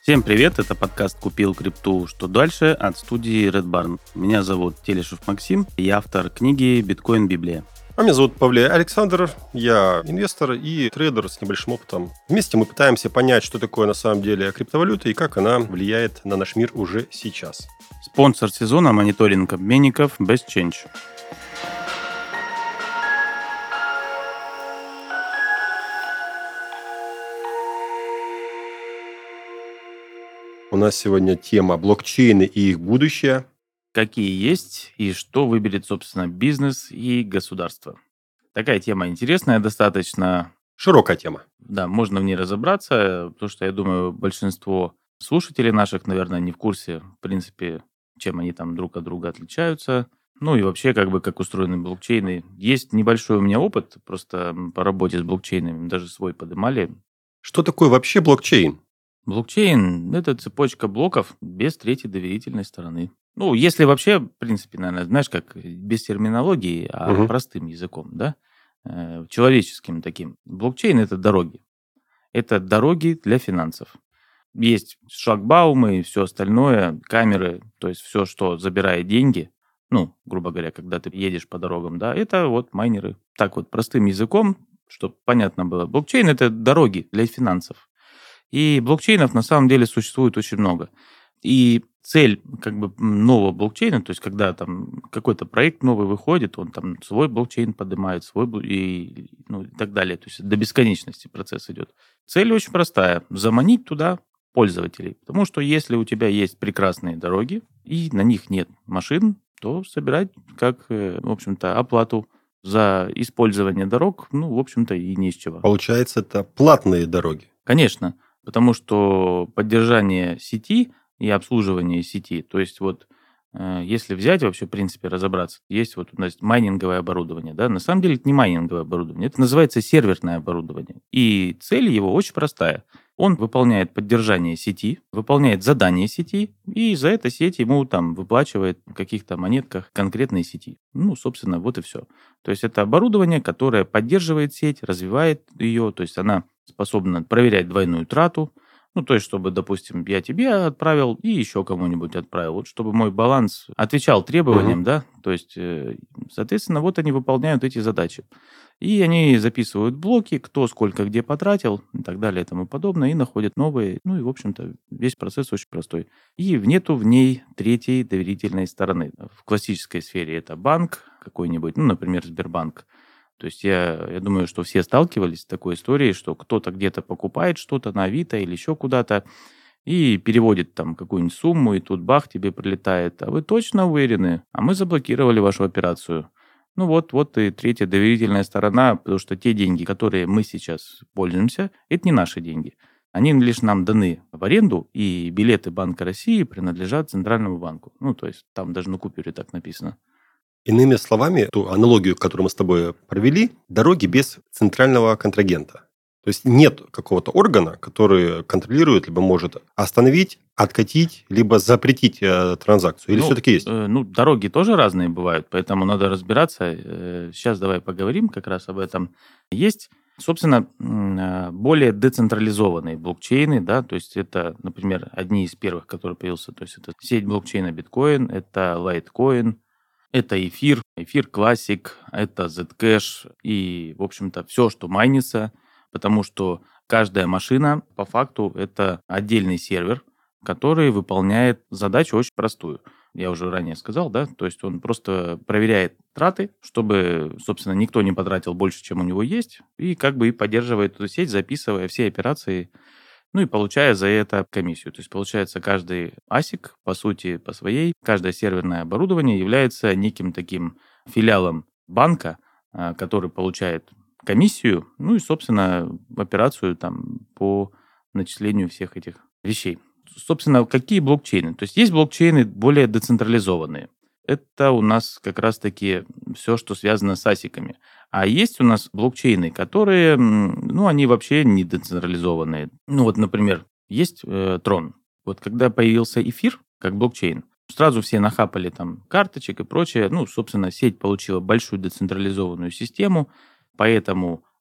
Всем привет, это подкаст «Купил крипту. Что дальше?» от студии Red Barn. Меня зовут Телешев Максим, я автор книги «Биткоин. Библия». А меня зовут Павлей Александр, я инвестор и трейдер с небольшим опытом. Вместе мы пытаемся понять, что такое на самом деле криптовалюта и как она влияет на наш мир уже сейчас. Спонсор сезона – мониторинг обменников BestChange. У нас сегодня тема блокчейны и их будущее. Какие есть и что выберет, собственно, бизнес и государство. Такая тема интересная достаточно. Широкая тема. Да, можно в ней разобраться, потому что, я думаю, большинство слушателей наших, наверное, не в курсе, в принципе, чем они там друг от друга отличаются. Ну и вообще, как устроены блокчейны. Есть небольшой у меня опыт, просто по работе с блокчейнами, даже свой подымали. Что такое вообще блокчейн? Блокчейн – это цепочка блоков без третьей доверительной стороны. Ну, если вообще, в принципе, наверное, знаешь, как без терминологии, а простым языком, да, человеческим таким. Блокчейн – это дороги. Это дороги для финансов. Есть шлагбаумы и все остальное, камеры, то есть все, что забирает деньги, ну, грубо говоря, когда ты едешь по дорогам, да, это вот майнеры. Так вот, простым языком, чтобы понятно было. Блокчейн – это дороги для финансов. И блокчейнов на самом деле существует очень много. И цель нового блокчейна, то есть когда там какой-то проект новый выходит, он там свой блокчейн поднимает, и так далее. То есть до бесконечности процесс идет. Цель очень простая – заманить туда пользователей. Потому что если у тебя есть прекрасные дороги, и на них нет машин, то собирать как, в общем-то, оплату за использование дорог, в общем-то, и не с чего. Получается, это платные дороги. Конечно. Потому что поддержание сети и обслуживание сети, то есть вот если взять вообще, в принципе, разобраться, есть вот у нас майнинговое оборудование, да, на самом деле это не майнинговое оборудование, это называется серверное оборудование. И цель его очень простая. Он выполняет поддержание сети, выполняет задание сети, и за это сеть ему там выплачивает в каких-то монетках конкретной сети. Собственно, вот и все. То есть это оборудование, которое поддерживает сеть, развивает ее, то есть она способна проверять двойную трату, то есть, чтобы, допустим, я тебе отправил и еще кому-нибудь отправил, вот чтобы мой баланс отвечал требованиям, да, то есть, соответственно, вот они выполняют эти задачи. И они записывают блоки, кто сколько где потратил и так далее и тому подобное, и находят новые. И, в общем-то, весь процесс очень простой. И нету в ней третьей доверительной стороны. В классической сфере это банк какой-нибудь, например, Сбербанк. То есть я думаю, что все сталкивались с такой историей, что кто-то где-то покупает что-то на Авито или еще куда-то и переводит там какую-нибудь сумму, и тут бах, тебе прилетает. А вы точно уверены? А мы заблокировали вашу операцию. Вот и третья доверительная сторона, потому что те деньги, которые мы сейчас пользуемся, это не наши деньги. Они лишь нам даны в аренду, и билеты Банка России принадлежат Центральному банку. То есть там даже на купюре так написано. Иными словами, ту аналогию, которую мы с тобой провели, дороги без центрального контрагента. То есть нет какого-то органа, который контролирует, либо может остановить, откатить, либо запретить транзакцию. Или все-таки есть? Дороги тоже разные бывают, поэтому надо разбираться. Сейчас давай поговорим как раз об этом. Есть, собственно, более децентрализованные блокчейны, да, то есть это, например, одни из первых, которые появился, то есть это сеть блокчейна биткоин, это Litecoin, это эфир Classic, это Zcash и, в общем-то, все, что майнится, потому что каждая машина, по факту, это отдельный сервер, который выполняет задачу очень простую. Я уже ранее сказал, да, то есть он просто проверяет траты, чтобы, собственно, никто не потратил больше, чем у него есть, и и поддерживает эту сеть, записывая все операции, и получая за это комиссию. То есть, получается, каждый асик, по сути, по своей, каждое серверное оборудование является неким таким филиалом банка, который получает комиссию, и, собственно, операцию там по начислению всех этих вещей. Собственно, какие блокчейны? То есть блокчейны более децентрализованные. Это у нас как раз-таки все, что связано с асиками. А есть у нас блокчейны, которые, они вообще не децентрализованные. Например, есть Трон. Вот когда появился эфир как блокчейн, сразу все нахапали там карточек и прочее. Собственно, сеть получила большую децентрализованную систему, поэтому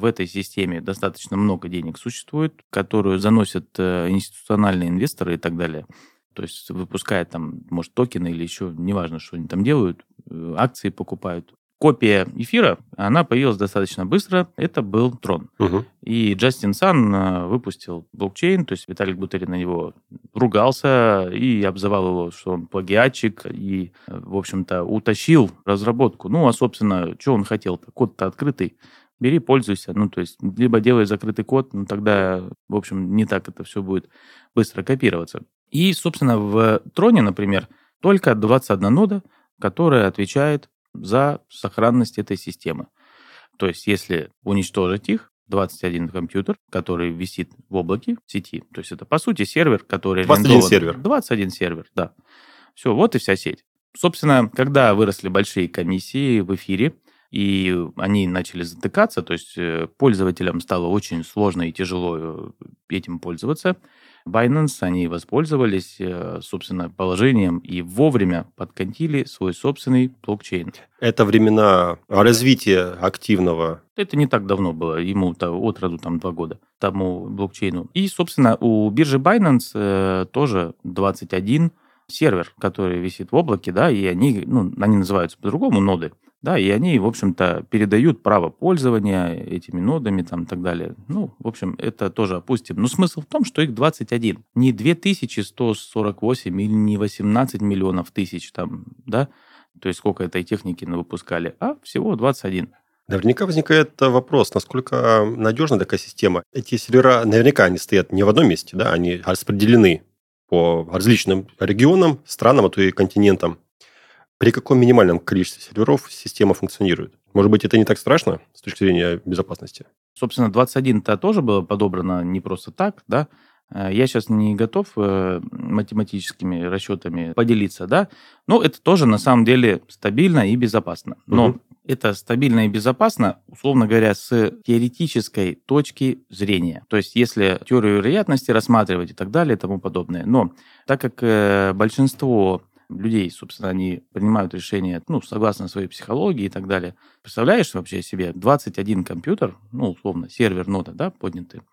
в этой системе достаточно много денег существует, которую заносят институциональные инвесторы и так далее. То есть выпускают там, может, токены или еще, неважно, что они там делают, акции покупают. Копия эфира, она появилась достаточно быстро. Это был Трон. Мгм. И Джастин Сан выпустил блокчейн, то есть Виталик Бутерин на него ругался и обзывал его, что он плагиатчик, и, в общем-то, утащил разработку. Ну, а, собственно, что он хотел-то? Код-то открытый. Бери, пользуйся. Ну, то есть, либо делай закрытый код, ну, тогда, в общем, не так это все будет быстро копироваться. И, собственно, в Троне, например, только 21 нода, которая отвечает за сохранность этой системы. То есть, если уничтожить их, 21 компьютер, который висит в облаке в сети, то есть это, по сути, сервер, который 21 арендован... сервер. 21 сервер, да. Все, вот и вся сеть. Собственно, когда выросли большие комиссии в эфире, и они начали затыкаться, то есть пользователям стало очень сложно и тяжело этим пользоваться, Binance, они воспользовались, собственно, положением и вовремя подкатили свой собственный блокчейн. Это времена развития активного. Это не так давно было, ему-то от роду там 2 года, тому блокчейну. И, собственно, у биржи Binance тоже 21 сервер, который висит в облаке, да, и они, ну, они называются по-другому ноды, да, и они, в общем-то, передают право пользования этими нодами там и так далее. Ну, в общем, это тоже опустим. Но смысл в том, что их 21. Не 2148 или не 18 миллионов тысяч там, да, то есть сколько этой техники выпускали, а всего 21. Наверняка возникает вопрос, насколько надежна такая система. Эти сервера, наверняка они стоят не в одном месте, да, они распределены по различным регионам, странам, а то и континентам. При каком минимальном количестве серверов система функционирует? Может быть, это не так страшно с точки зрения безопасности? Собственно, 21-то тоже было подобрано не просто так, да. Я сейчас не готов математическими расчетами поделиться, да, но это тоже на самом деле стабильно и безопасно. Но это стабильно и безопасно, условно говоря, с теоретической точки зрения. То есть, если теорию вероятности рассматривать и так далее и тому подобное. Но так как большинство людей, собственно, они принимают решения, ну, согласно своей психологии и так далее. Представляешь вообще себе 21 компьютер, ну, условно, сервер нода, да, поднятый,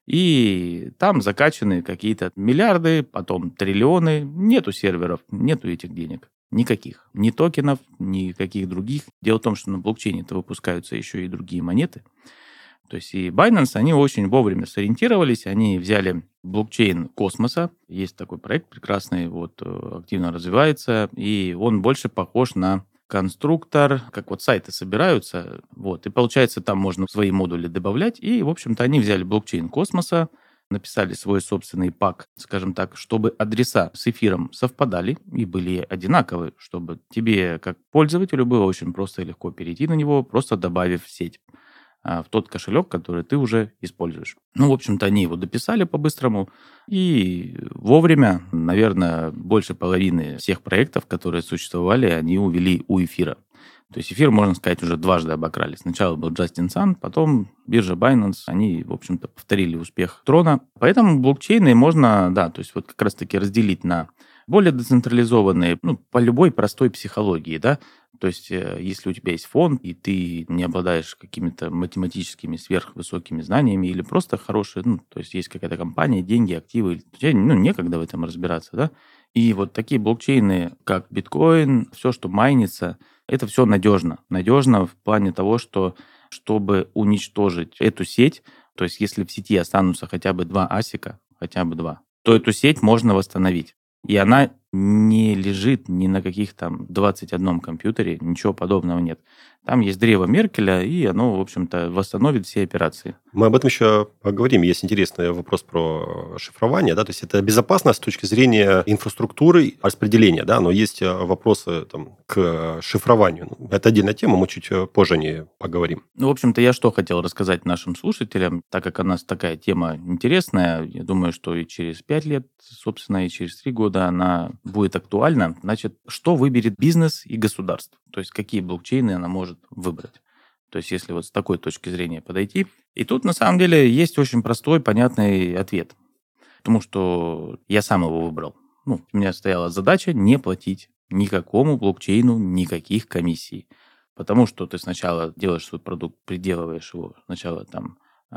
и там закачаны какие-то миллиарды, потом триллионы. Нету серверов, нету этих денег. Никаких. Ни токенов, ни каких других. Дело в том, что на блокчейне-то выпускаются еще и другие монеты. То есть и Binance, они очень вовремя сориентировались, они взяли блокчейн космоса, есть такой проект прекрасный, вот активно развивается, и он больше похож на конструктор, как вот сайты собираются, вот, и получается там можно свои модули добавлять, и, в общем-то, они взяли блокчейн космоса, написали свой собственный пак, скажем так, чтобы адреса с эфиром совпадали и были одинаковые, чтобы тебе, как пользователю, было очень просто и легко перейти на него, просто добавив сеть в тот кошелек, который ты уже используешь. Ну, в общем-то, они его дописали по-быстрому, и вовремя, наверное, больше половины всех проектов, которые существовали, они увели у эфира. То есть эфир, можно сказать, уже дважды обокрали. Сначала был Джастин Сан, потом биржа Binance, они, в общем-то, повторили успех Трона. Поэтому блокчейны можно, да, то есть вот как раз-таки разделить на более децентрализованные, ну, по любой простой психологии, да. То есть если у тебя есть фонд, и ты не обладаешь какими-то математическими сверхвысокими знаниями или просто хорошие, ну, то есть есть какая-то компания, деньги, активы, тебе, ну, некогда в этом разбираться, да. И вот такие блокчейны, как биткоин, все, что майнится, это все надежно. Надежно в плане того, что чтобы уничтожить эту сеть, то есть если в сети останутся хотя бы 2 асика, хотя бы 2, то эту сеть можно восстановить. И она не лежит ни на каких там 21 компьютере, ничего подобного нет. Там есть древо Меркеля, и оно, в общем-то, восстановит все операции. Мы об этом еще поговорим. Есть интересный вопрос про шифрование. Да? То есть это безопасно с точки зрения инфраструктуры, распределения, да? Но есть вопросы там, к шифрованию. Это отдельная тема, мы чуть позже о ней поговорим. Ну, в общем-то, я что хотел рассказать нашим слушателям, так как у нас такая тема интересная, я думаю, что и через 5 лет, собственно, и через 3 года она будет актуальна. Значит, что выберет бизнес и государство? То есть какие блокчейны она может выбрать? То есть если вот с такой точки зрения подойти. И тут, на самом деле, есть очень простой, понятный ответ. Потому что я сам его выбрал. Ну, у меня стояла задача не платить никакому блокчейну никаких комиссий. Потому что ты сначала делаешь свой продукт, приделываешь его, сначала там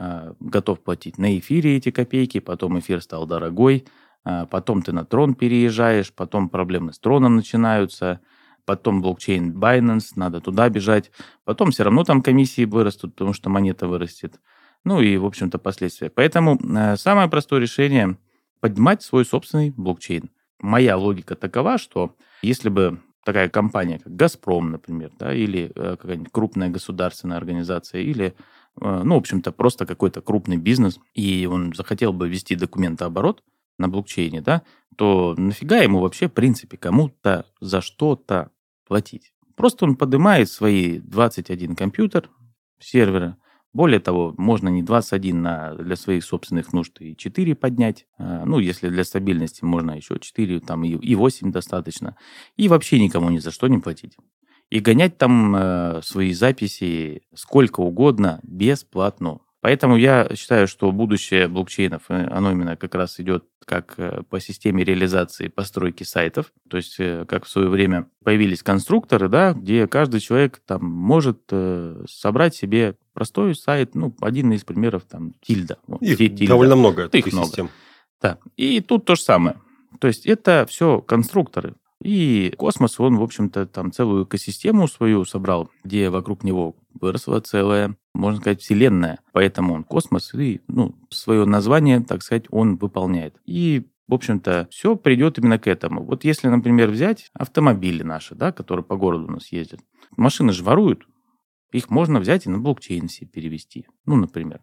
готов платить на эфире эти копейки, потом эфир стал дорогой, потом ты на трон переезжаешь, потом проблемы с троном начинаются, потом блокчейн Binance, надо туда бежать, потом все равно там комиссии вырастут, потому что монета вырастет. Ну и, в общем-то, последствия. Поэтому самое простое решение – поднимать свой собственный блокчейн. Моя логика такова, что если бы такая компания, как «Газпром», например, да, или какая-нибудь крупная государственная организация, или, ну, в общем-то, просто какой-то крупный бизнес, и он захотел бы ввести документооборот на блокчейне, да, то нафига ему вообще, в принципе, кому-то за что-то платить? Просто он поднимает свои 21 компьютер, сервера. Более того, можно не 21 для своих собственных нужд и 4 поднять. Ну, если для стабильности можно еще 4, там и 8 достаточно. И вообще никому ни за что не платить. И гонять там свои записи сколько угодно бесплатно. Поэтому я считаю, что будущее блокчейнов, оно именно как раз идет как по системе реализации постройки сайтов. То есть, как в свое время появились конструкторы, да, где каждый человек там может собрать себе простой сайт, ну, один из примеров, там, Тильда. Вот, Их Тильда. довольно много, Их таких много. систем. Да. И тут то же самое. То есть это все конструкторы. И космос, он, в общем-то, там целую экосистему свою собрал, где вокруг него выросла целая, можно сказать, вселенная. Поэтому он космос, и, ну, свое название, так сказать, он выполняет. И, в общем-то, все придет именно к этому. Вот если, например, взять автомобили наши, да, которые по городу у нас ездят. Машины же воруют. Их можно взять и на блокчейн себе перевести. Ну, например.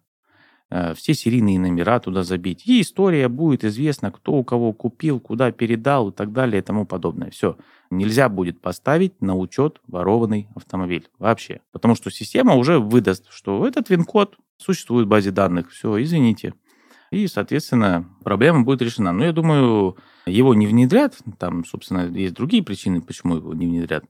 Все серийные номера туда забить. И история будет известна, кто у кого купил, куда передал и так далее и тому подобное. Все. Нельзя будет поставить на учет ворованный автомобиль. Вообще. Потому что система уже выдаст, что этот ВИН-код существует в базе данных. Все, извините. И, соответственно, проблема будет решена. Но я думаю, его не внедрят. Там, собственно, есть другие причины, почему его не внедрят.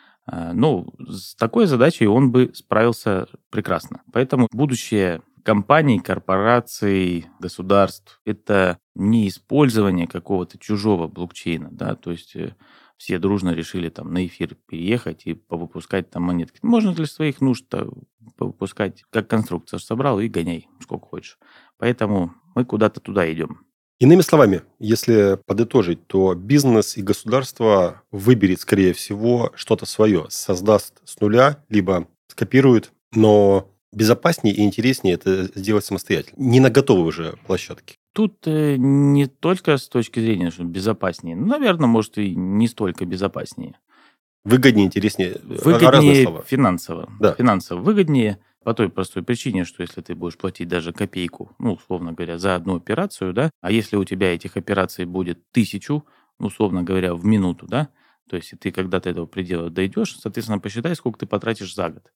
Но с такой задачей он бы справился прекрасно. Поэтому будущее компаний, корпораций, государств – это не использование какого-то чужого блокчейна, да, то есть все дружно решили там на эфир переехать и повыпускать там монетки. Можно для своих нужд повыпускать, как конструкцию собрал и гоняй сколько хочешь. Поэтому мы куда-то туда идем. Иными словами, если подытожить, то бизнес и государство выберет, скорее всего, что-то свое, создаст с нуля, либо скопирует, но безопаснее и интереснее это сделать самостоятельно, не на готовой уже площадке. Тут не только с точки зрения, что безопаснее, ну, наверное, может, и не столько безопаснее. Выгоднее, интереснее, разные Выгоднее слова. финансово. Да. Финансово выгоднее по той простой причине, что если ты будешь платить даже копейку, ну, условно говоря, за одну операцию, да, а если у тебя этих операций будет 1000, условно говоря, в минуту, да, то есть и ты когда-то до этого предела дойдешь, соответственно, посчитай, сколько ты потратишь за год.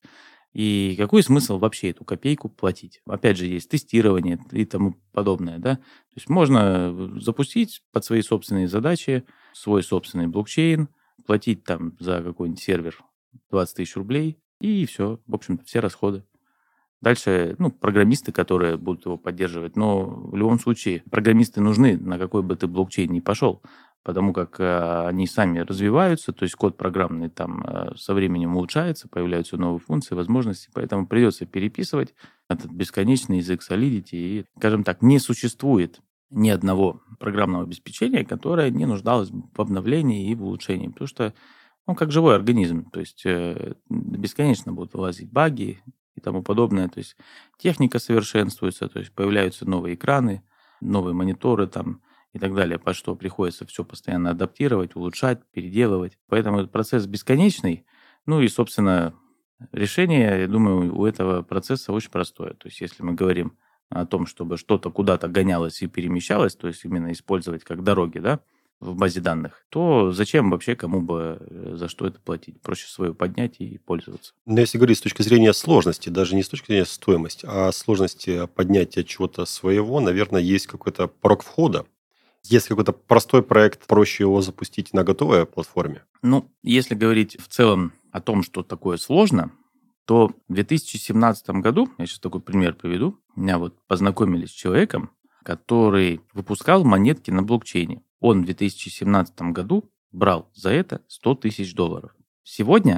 И какой смысл вообще эту копейку платить? Опять же, есть тестирование и тому подобное, да. То есть можно запустить под свои собственные задачи свой собственный блокчейн, платить там за какой-нибудь сервер 20 тысяч рублей, и все, в общем-то, все расходы. Дальше, ну, программисты, которые будут его поддерживать, но в любом случае программисты нужны, на какой бы ты блокчейн ни пошел, потому как они сами развиваются, то есть код программный там со временем улучшается, появляются новые функции, возможности, поэтому придется переписывать этот бесконечный язык Solidity, и, скажем так, не существует ни одного программного обеспечения, которое не нуждалось в обновлении и в улучшении, потому что он как живой организм, то есть бесконечно будут вылазить баги и тому подобное, то есть техника совершенствуется, то есть появляются новые экраны, новые мониторы там и так далее, под что приходится все постоянно адаптировать, улучшать, переделывать. Поэтому этот процесс бесконечный. Ну и, собственно, решение, я думаю, у этого процесса очень простое. То есть если мы говорим о том, чтобы что-то куда-то гонялось и перемещалось, то есть именно использовать как дороги, да, в базе данных, то зачем вообще кому бы за что это платить? Проще свое поднять и пользоваться. Но если говорить с точки зрения сложности, даже не с точки зрения стоимости, а сложности поднятия чего-то своего, наверное, есть какой-то порог входа. Если какой-то простой проект, проще его запустить на готовой платформе. Ну, если говорить в целом о том, что такое сложно, то в 2017 году, я сейчас такой пример приведу, меня вот познакомили с человеком, который выпускал монетки на блокчейне. Он в 2017 году брал за это $100 000. Сегодня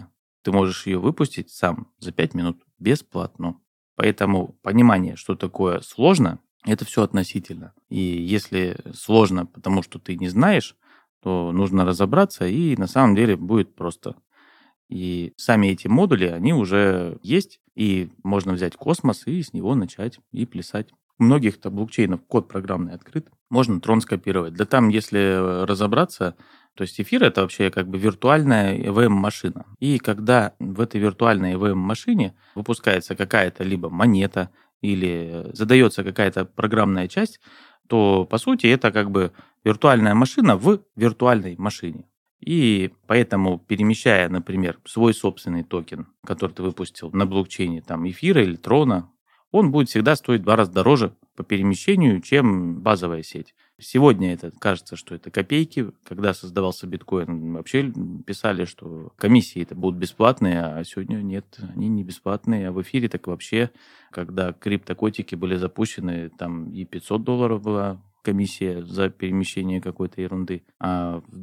ты можешь ее выпустить сам за 5 минут бесплатно. Поэтому понимание, что такое сложно, это все относительно. И если сложно, потому что ты не знаешь, то нужно разобраться, и на самом деле будет просто. И сами эти модули, они уже есть, и можно взять космос и с него начать и плясать. У многих-то блокчейнов код программный открыт, можно трон скопировать. Да там, если разобраться, то есть эфир это вообще как бы виртуальная EVM-машина. И когда в этой виртуальной EVM-машине выпускается какая-то либо монета или задается какая-то программная часть, то по сути это как бы виртуальная машина в виртуальной машине. И поэтому, перемещая, например, свой собственный токен, который ты выпустил на блокчейне там, эфира или трона, он будет всегда стоить в 2 раза дороже по перемещению, чем базовая сеть. Сегодня это кажется, что это копейки. Когда создавался биткоин, вообще писали, что комиссии это будут бесплатные, а сегодня нет, они не бесплатные. А в эфире так вообще, когда криптокотики были запущены, там и $500 была комиссия за перемещение какой-то ерунды. А в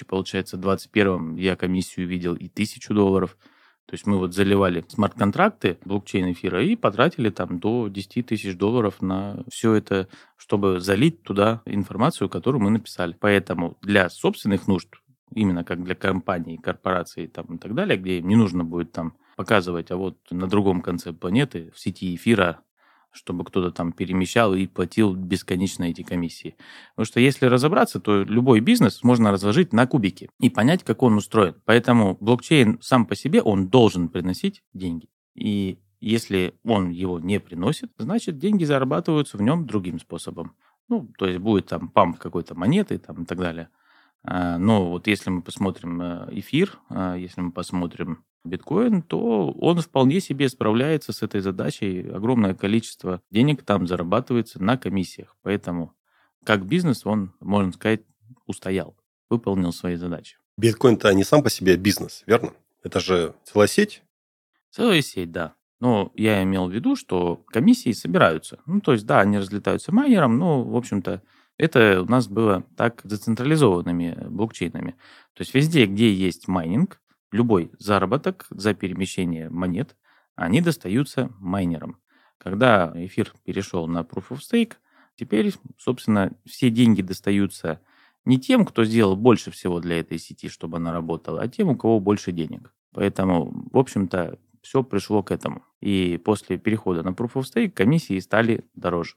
2021 я комиссию видел и $1000. То есть мы вот заливали смарт-контракты, блокчейн эфира, и потратили там до $10 000 на все это, чтобы залить туда информацию, которую мы написали. Поэтому для собственных нужд, именно как для компаний, корпораций там, и так далее, где им не нужно будет там показывать, а вот на другом конце планеты, в сети эфира, чтобы кто-то там перемещал и платил бесконечно эти комиссии. Потому что если разобраться, то любой бизнес можно разложить на кубики и понять, как он устроен. Поэтому блокчейн сам по себе, он должен приносить деньги. И если он его не приносит, значит, деньги зарабатываются в нем другим способом. Ну, то есть будет там памп какой-то монеты там, и так далее. Но вот если мы посмотрим эфир, если мы посмотрим биткоин, то он вполне себе справляется с этой задачей. Огромное количество денег там зарабатывается на комиссиях. Поэтому как бизнес он, можно сказать, устоял, выполнил свои задачи. Биткоин-то не сам по себе бизнес, верно? Это же целая сеть. Целая сеть, да. Но я имел в виду, что комиссии собираются. Ну, то есть, да, они разлетаются майнером, но, в общем-то, это у нас было так децентрализованными блокчейнами. То есть везде, где есть майнинг, любой заработок за перемещение монет, они достаются майнерам. Когда эфир перешел на Proof of Stake, теперь, собственно, все деньги достаются не тем, кто сделал больше всего для этой сети, чтобы она работала, а тем, у кого больше денег. Поэтому, в общем-то, все пришло к этому. И после перехода на Proof of Stake комиссии стали дороже.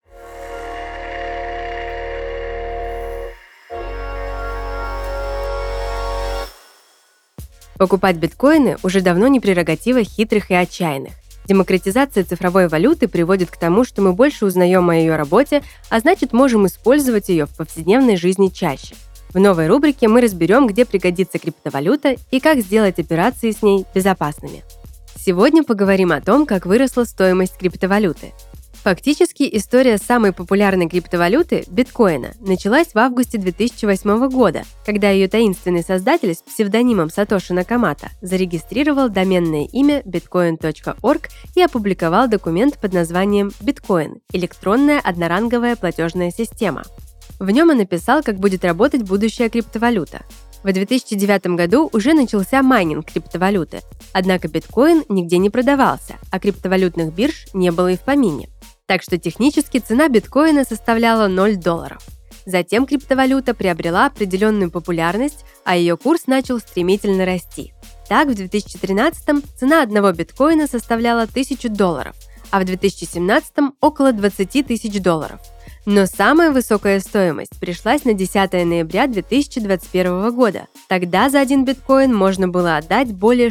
Покупать биткоины уже давно не прерогатива хитрых и отчаянных. Демократизация цифровой валюты приводит к тому, что мы больше узнаем о ее работе, а значит, можем использовать ее в повседневной жизни чаще. В новой рубрике мы разберем, где пригодится криптовалюта и как сделать операции с ней безопасными. Сегодня поговорим о том, как выросла стоимость криптовалюты. Фактически, история самой популярной криптовалюты, биткоина, началась в августе 2008 года, когда ее таинственный создатель с псевдонимом Сатоши Накамото зарегистрировал доменное имя bitcoin.org и опубликовал документ под названием «Биткоин» – электронная одноранговая платежная система. В нем он написал, как будет работать будущая криптовалюта. В 2009 году уже начался майнинг криптовалюты, однако биткоин нигде не продавался, а криптовалютных бирж не было и в помине. Так что технически цена биткоина составляла $0. Затем криптовалюта приобрела определенную популярность, а ее курс начал стремительно расти. Так, в 2013 цена одного биткоина составляла $1000, а в 2017 около $20 000. Но самая высокая стоимость пришлась на 10 ноября 2021 года. Тогда за один биткоин можно было отдать более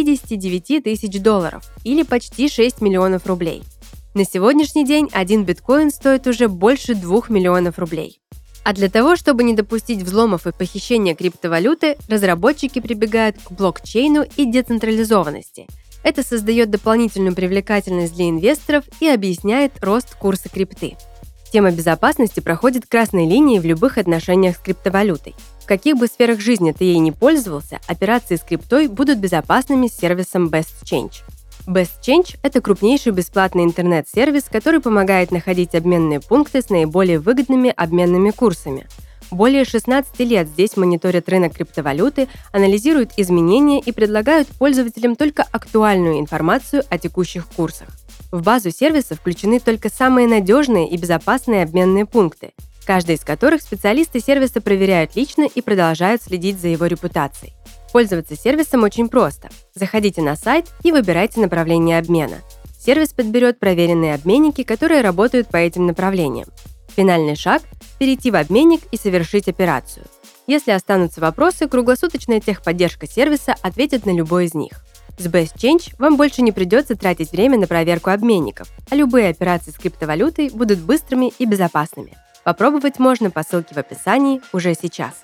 $69 000 или почти 6 миллионов рублей. На сегодняшний день один биткоин стоит уже больше 2 миллионов рублей. А для того, чтобы не допустить взломов и похищения криптовалюты, разработчики прибегают к блокчейну и децентрализованности. Это создает дополнительную привлекательность для инвесторов и объясняет рост курса крипты. Тема безопасности проходит красной линией в любых отношениях с криптовалютой. В каких бы сферах жизни ты ей не пользовался, операции с криптой будут безопасными с сервисом BestChange. BestChange – это крупнейший бесплатный интернет-сервис, который помогает находить обменные пункты с наиболее выгодными обменными курсами. Более 16 лет здесь мониторят рынок криптовалюты, анализируют изменения и предлагают пользователям только актуальную информацию о текущих курсах. В базу сервиса включены только самые надежные и безопасные обменные пункты, каждый из которых специалисты сервиса проверяют лично и продолжают следить за его репутацией. Пользоваться сервисом очень просто. Заходите на сайт и выбирайте направление обмена. Сервис подберет проверенные обменники, которые работают по этим направлениям. Финальный шаг – перейти в обменник и совершить операцию. Если останутся вопросы, круглосуточная техподдержка сервиса ответит на любой из них. С Best Change вам больше не придется тратить время на проверку обменников, а любые операции с криптовалютой будут быстрыми и безопасными. Попробовать можно по ссылке в описании уже сейчас.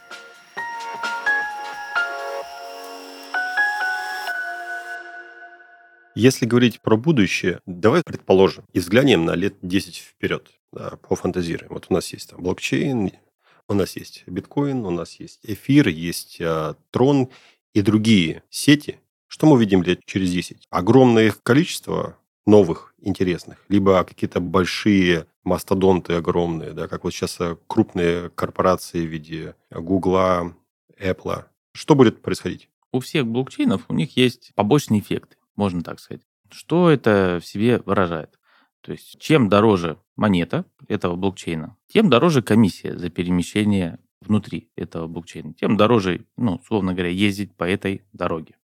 Если говорить про будущее, давай предположим и взглянем на лет 10 вперед, да, пофантазируем. Вот у нас есть там блокчейн, у нас есть биткоин, у нас есть эфир, есть трон и другие сети. Что мы видим лет через 10? Огромное их количество новых, интересных, либо какие-то большие мастодонты огромные, да, как вот сейчас крупные корпорации в виде Гугла, Apple. Что будет происходить? У всех блокчейнов у них есть побочные эффекты, можно так сказать. Что это в себе выражает? То есть, чем дороже монета этого блокчейна, тем дороже комиссия за перемещение внутри этого блокчейна, тем дороже, условно говоря, ездить по этой дороге.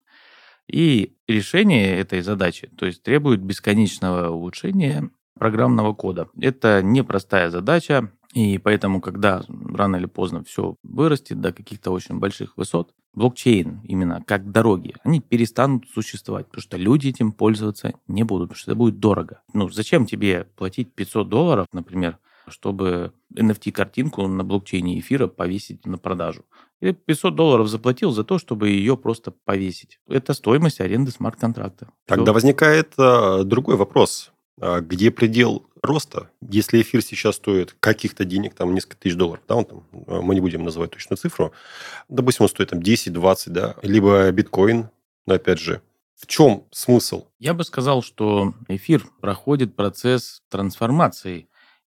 И решение этой задачи, то есть требует бесконечного улучшения программного кода. Это непростая задача, и поэтому, когда рано или поздно все вырастет до каких-то очень больших высот, блокчейн, именно как дороги, они перестанут существовать, потому что люди этим пользоваться не будут, потому что это будет дорого. Зачем тебе платить $500, например, чтобы NFT-картинку на блокчейне эфира повесить на продажу? И $500 заплатил за то, чтобы ее просто повесить. Это стоимость аренды смарт-контракта. Тогда Всё. возникает другой вопрос. Где предел роста? Если эфир сейчас стоит каких-то денег, там несколько тысяч долларов, да, мы не будем называть точную цифру, допустим, он стоит там 10-20, да, либо биткоин, но опять же, в чем смысл? Я бы сказал, что эфир проходит процесс трансформации,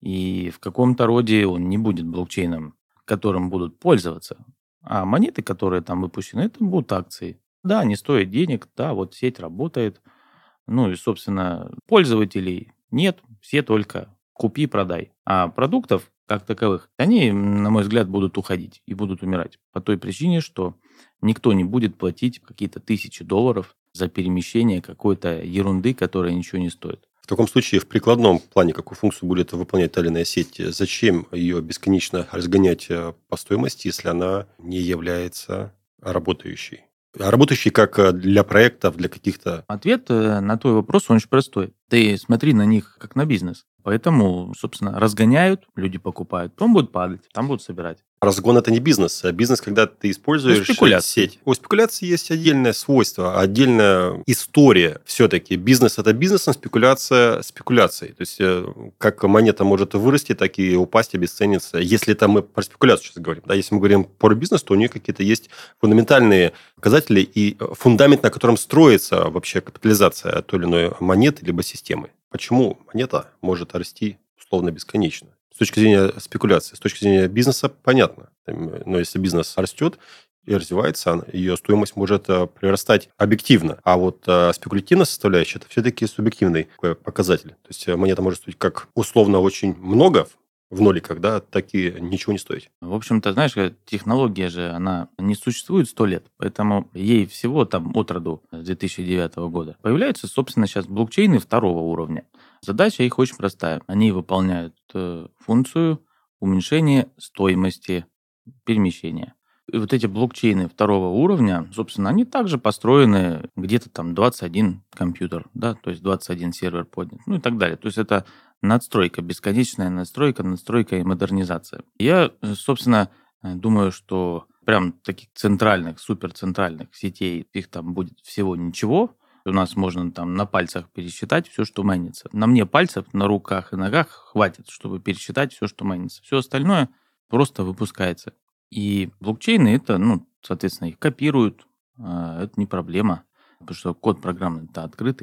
и в каком-то роде он не будет блокчейном, которым будут пользоваться. А монеты, которые там выпущены, это будут акции. Да, они стоят денег, да, вот сеть работает. И, собственно, пользователей нет, все только купи-продай. А продуктов, как таковых, они, на мой взгляд, будут уходить и будут умирать. По той причине, что никто не будет платить какие-то $1000 за перемещение какой-то ерунды, которая ничего не стоит. В таком случае, в прикладном плане, какую функцию будет выполнять та или иная сеть, зачем ее бесконечно разгонять по стоимости, если она не является работающей? Работающей как для проектов, для каких-то... Ответ на твой вопрос, он очень простой. Ты смотри на них как на бизнес. Поэтому, собственно, разгоняют, люди покупают, потом будут падать, там будут собирать. Разгон – это не бизнес. А бизнес, когда ты используешь сеть. У спекуляции есть отдельное свойство, отдельная история все-таки. Бизнес – это бизнес, а спекуляция – спекуляцией. То есть, как монета может вырасти, так и упасть, обесцениться. Если это мы про спекуляцию сейчас говорим. Да? Если мы говорим про бизнес, то у нее какие-то есть фундаментальные показатели и фундамент, на котором строится вообще капитализация той или иной монеты либо системы. Почему монета может расти условно бесконечно? С точки зрения спекуляции, с точки зрения бизнеса понятно. Но если бизнес растет и развивается, ее стоимость может прирастать объективно. А вот спекулятивная составляющая – это все-таки субъективный такой показатель. То есть монета может стоить как условно очень много в ноликах, да, так и ничего не стоить. В общем-то, знаешь, технология же, она не существует 100 лет, поэтому ей всего там от роду с 2009 года. Появляются, собственно, сейчас блокчейны второго уровня. Задача их очень простая. Они выполняют функцию уменьшения стоимости перемещения. И вот эти блокчейны второго уровня, собственно, они также построены где-то там 21 компьютер, да, то есть 21 сервер поднят, и так далее. То есть это надстройка, бесконечная надстройка и модернизация. Я, собственно, думаю, что прям таких центральных, суперцентральных сетей, их там будет всего ничего. У нас можно там на пальцах пересчитать все, что майнится. На мне пальцев на руках и ногах хватит, чтобы пересчитать все, что майнится. Все остальное просто выпускается. И блокчейны это, соответственно, их копируют. Это не проблема, потому что код программный-то открытый.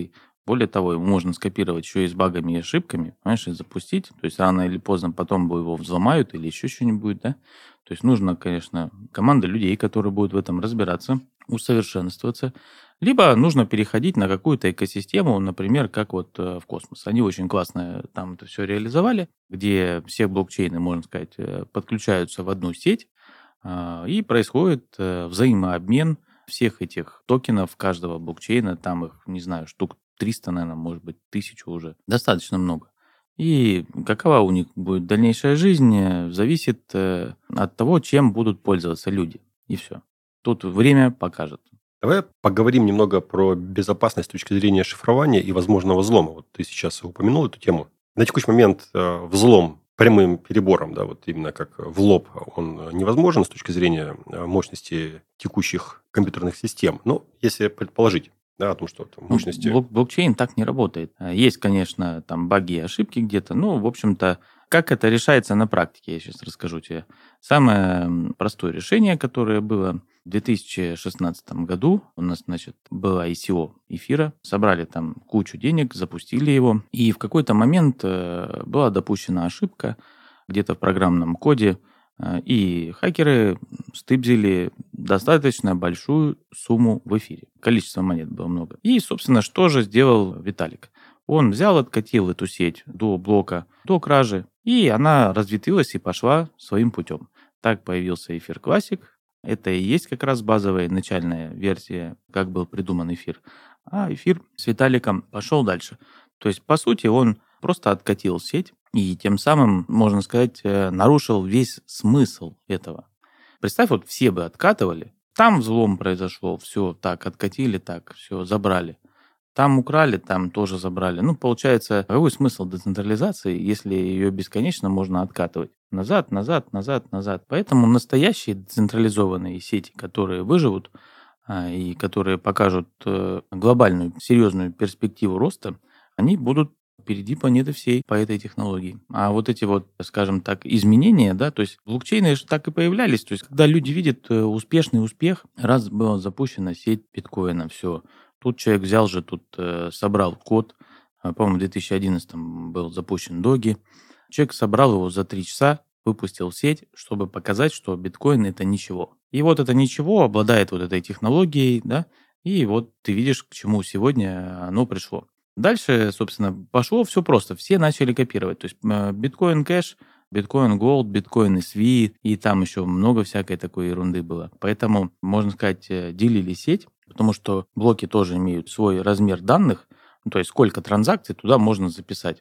Более того, его можно скопировать еще и с багами и ошибками, понимаешь, и запустить. То есть рано или поздно потом его взломают или еще что-нибудь, да. То есть нужно, конечно, команда людей, которые будут в этом разбираться, усовершенствоваться. Либо нужно переходить на какую-то экосистему, например, как вот в космос. Они очень классно там это все реализовали, где все блокчейны, можно сказать, подключаются в одну сеть, и происходит взаимообмен всех этих токенов каждого блокчейна. Там их, не знаю, штук 300, наверное, может быть, 1000 уже. Достаточно много. И какова у них будет дальнейшая жизнь, зависит от того, чем будут пользоваться люди. И все. Тут время покажет. Давай поговорим немного про безопасность с точки зрения шифрования и возможного взлома. Вот ты сейчас упомянул эту тему. На текущий момент взлом прямым перебором, да, вот именно как в лоб, он невозможен с точки зрения мощности текущих компьютерных систем. Но если предположить, да, о том, что мощности... Блокчейн так не работает. Есть, конечно, там баги и ошибки где-то, но, в общем-то, как это решается на практике, я сейчас расскажу тебе. Самое простое решение, которое было в 2016 году, у нас, значит, было ICO эфира, собрали там кучу денег, запустили его, и в какой-то момент была допущена ошибка где-то в программном коде, и хакеры стыбзили достаточно большую сумму в эфире. Количество монет было много. И, собственно, что же сделал Виталик? Он взял, откатил эту сеть до блока, до кражи, и она разветвилась и пошла своим путем. Так появился эфир Classic. Это и есть как раз базовая начальная версия, как был придуман эфир. А эфир с Виталиком пошел дальше. То есть, по сути, он просто откатил сеть и тем самым, можно сказать, нарушил весь смысл этого. Представь, вот все бы откатывали, там взлом произошел, все так, откатили так, все, забрали. Там украли, там тоже забрали. Ну, получается, какой смысл децентрализации, если ее бесконечно можно откатывать? Назад, назад, назад, назад. Поэтому настоящие децентрализованные сети, которые выживут и которые покажут глобальную, серьезную перспективу роста, они будут впереди планеты всей по этой технологии. А вот эти вот, скажем так, изменения, да, то есть блокчейны же так и появлялись. То есть когда люди видят успешный успех, раз была запущена сеть биткоина, все. Тут человек взял же, тут собрал код, по-моему, в 2011 был запущен Доги. Человек собрал его за 3 часа, выпустил в сеть, чтобы показать, что биткоин это ничего. И вот это ничего обладает вот этой технологией, да, и вот ты видишь, к чему сегодня оно пришло. Дальше, собственно, пошло все просто. Все начали копировать. То есть биткоин кэш, биткоин голд, биткоин SV, и там еще много всякой такой ерунды было. Поэтому, можно сказать, делили сеть, потому что блоки тоже имеют свой размер данных, то есть сколько транзакций туда можно записать.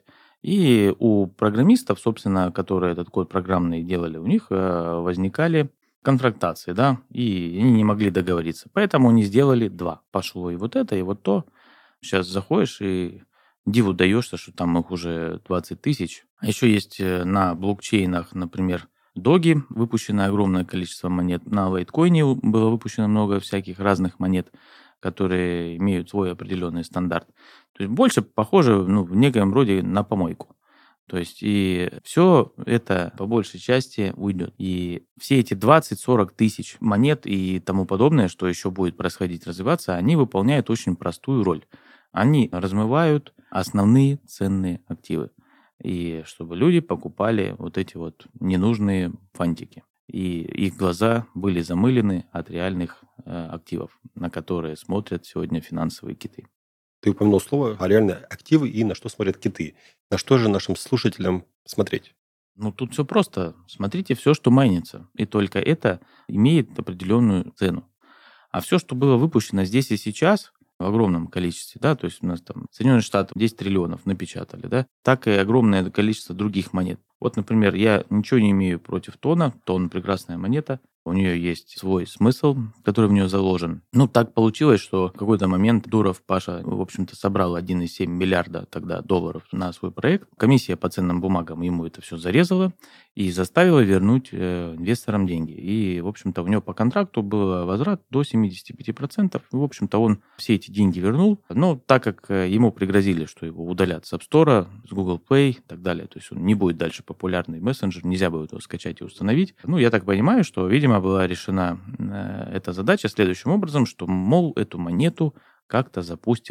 И у программистов, собственно, которые этот код программный делали, у них возникали конфронтации, да, и они не могли договориться. Поэтому они сделали 2. Пошло и вот это, и вот то. Сейчас заходишь и диву даешься, что там их уже 20 тысяч. А еще есть на блокчейнах, например, Доги, выпущено огромное количество монет. На лайткоине было выпущено много всяких разных монет, которые имеют свой определенный стандарт. То есть больше похоже в некоем роде на помойку. То есть и все это по большей части уйдет. И все эти 20-40 тысяч монет и тому подобное, что еще будет происходить, развиваться, они выполняют очень простую роль. Они размывают основные ценные активы. И чтобы люди покупали вот эти вот ненужные фантики. И их глаза были замылены от реальных активов, на которые смотрят сегодня финансовые киты. Ты упомянул слово реальные активы и на что смотрят киты. На что же нашим слушателям смотреть? Ну, тут все просто. Смотрите все, что майнится. И только это имеет определенную цену. А все, что было выпущено здесь и сейчас, в огромном количестве, да, то есть у нас там Соединенные Штаты 10 триллионов напечатали, да, так и огромное количество других монет. Вот, например, я ничего не имею против Тона. Тон – прекрасная монета. У нее есть свой смысл, который в нее заложен. Ну, так получилось, что в какой-то момент Дуров Паша, в общем-то, собрал 1,7 миллиарда тогда долларов на свой проект. Комиссия по ценным бумагам ему это все зарезала и заставила вернуть инвесторам деньги. И, в общем-то, у него по контракту был возврат до 75%. В общем-то, он все эти деньги вернул. Но так как ему пригрозили, что его удалят с App Store, с Google Play и так далее, то есть он не будет дальше популярный мессенджер, нельзя будет его скачать и установить. Ну, я так понимаю, что, видимо, была решена эта задача следующим образом, что, мол, эту монету как-то запустят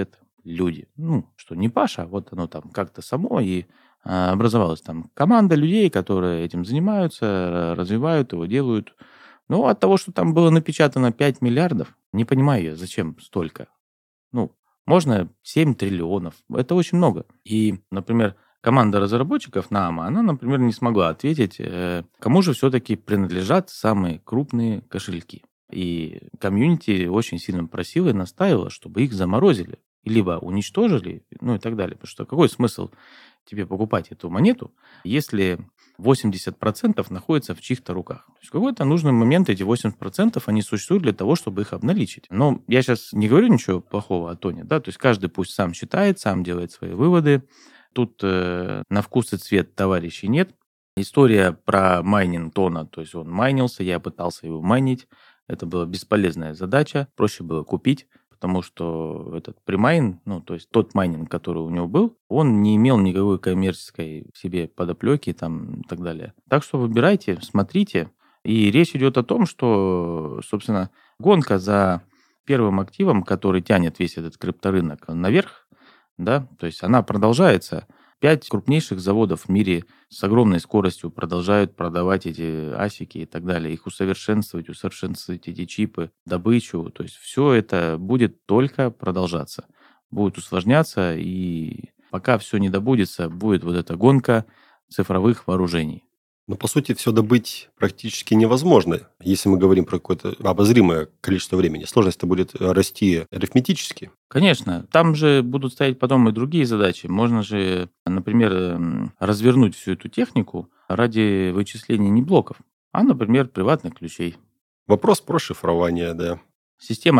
люди. Что не Паша, а вот оно там как-то само и образовалась там команда людей, которые этим занимаются, развивают его, делают. От того, что там было напечатано 5 миллиардов, не понимаю я, зачем столько. Можно 7 триллионов. Это очень много. И, например, команда разработчиков НААМа, она, например, не смогла ответить, кому же все-таки принадлежат самые крупные кошельки. И комьюнити очень сильно просила и настаивала, чтобы их заморозили, либо уничтожили, и так далее. Потому что какой смысл тебе покупать эту монету, если 80% находится в чьих-то руках? То есть в какой-то нужный момент эти 80% они существуют для того, чтобы их обналичить. Но я сейчас не говорю ничего плохого о тоне, да, то есть каждый пусть сам считает, сам делает свои выводы. Тут на вкус и цвет товарищей нет. История про майнинг тона, то есть он майнился, я пытался его майнить. Это была бесполезная задача, проще было купить, потому что этот премайн, то есть тот майнинг, который у него был, он не имел никакой коммерческой в себе подоплеки там, и так далее. Так что выбирайте, смотрите. И речь идет о том, что, собственно, гонка за первым активом, который тянет весь этот крипторынок наверх, да, то есть она продолжается. 5 крупнейших заводов в мире с огромной скоростью продолжают продавать эти асики и так далее, их усовершенствовать эти чипы, добычу. То есть все это будет только продолжаться, будет усложняться, и пока все не добудется, будет вот эта гонка цифровых вооружений. Но, по сути, все добыть практически невозможно, если мы говорим про какое-то обозримое количество времени. Сложность-то будет расти арифметически. Конечно. Там же будут стоять потом и другие задачи. Можно же, например, развернуть всю эту технику ради вычисления не блоков, а, например, приватных ключей. Вопрос про шифрование, да. Система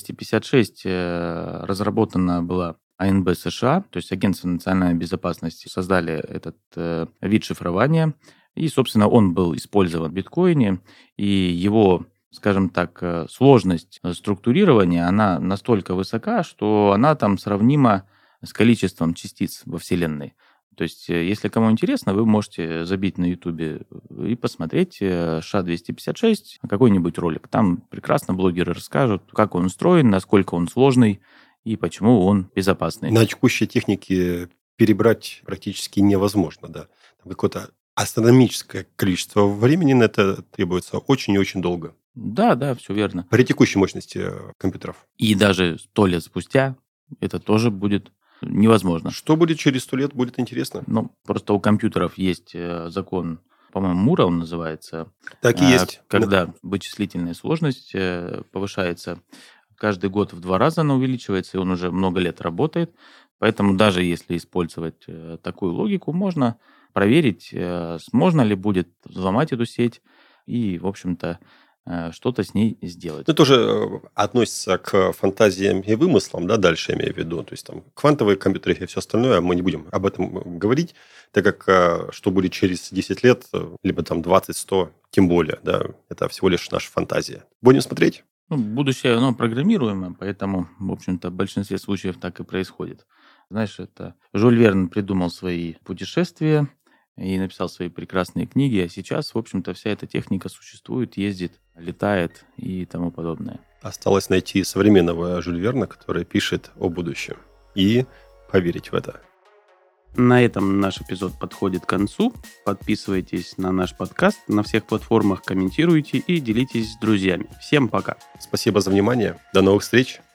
SHA-256 разработана была АНБ США, то есть Агентство национальной безопасности, создали этот вид шифрования. И, собственно, он был использован в биткоине, и его, скажем так, сложность структурирования, она настолько высока, что она там сравнима с количеством частиц во Вселенной. То есть, если кому интересно, вы можете забить на Ютубе и посмотреть SHA-256, какой-нибудь ролик. Там прекрасно блогеры расскажут, как он устроен, насколько он сложный и почему он безопасный. На текущей технике перебрать практически невозможно, да. Там какое-то астрономическое количество времени на это требуется очень и очень долго. Да, все верно. При текущей мощности компьютеров. И даже 100 лет спустя это тоже будет невозможно. Что будет через 100 лет, будет интересно. Просто у компьютеров есть закон, по-моему, Мура он называется. Так и есть. Когда вычислительная сложность повышается, каждый год в 2 раза она увеличивается, и он уже много лет работает. Поэтому даже если использовать такую логику, можно проверить, можно ли будет взломать эту сеть и, в общем-то, что-то с ней сделать. Это тоже относится к фантазиям и вымыслам, да, дальше я имею в виду. То есть там квантовые компьютеры и все остальное, мы не будем об этом говорить, так как что будет через 10 лет, либо там 20-100, тем более, да, это всего лишь наша фантазия. Будем смотреть. Будущее, оно программируемое, поэтому, в общем-то, в большинстве случаев так и происходит. Знаешь, это Жюль Верн придумал свои путешествия и написал свои прекрасные книги, а сейчас, в общем-то, вся эта техника существует, ездит, летает и тому подобное. Осталось найти современного Жюль Верна, который пишет о будущем, и поверить в это. На этом наш эпизод подходит к концу. Подписывайтесь на наш подкаст на всех платформах, комментируйте и делитесь с друзьями. Всем пока. Спасибо за внимание. До новых встреч.